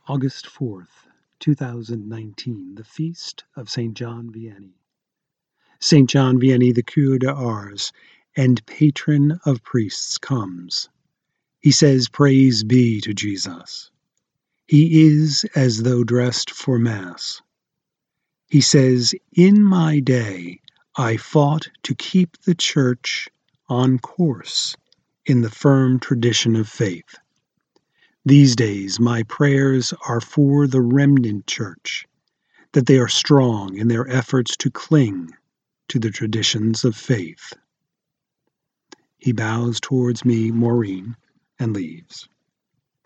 August 4th, 2019, the Feast of St. John Vianney. St. John Vianney, the Curé d'Ars and patron of priests, comes. He says, "Praise be to Jesus." He is as though dressed for Mass. He says, "In my day, I fought to keep the Church on course in the firm tradition of faith. These days, my prayers are for the remnant Church, that they are strong in their efforts to cling to the traditions of faith." He bows towards me, Maureen, and leaves.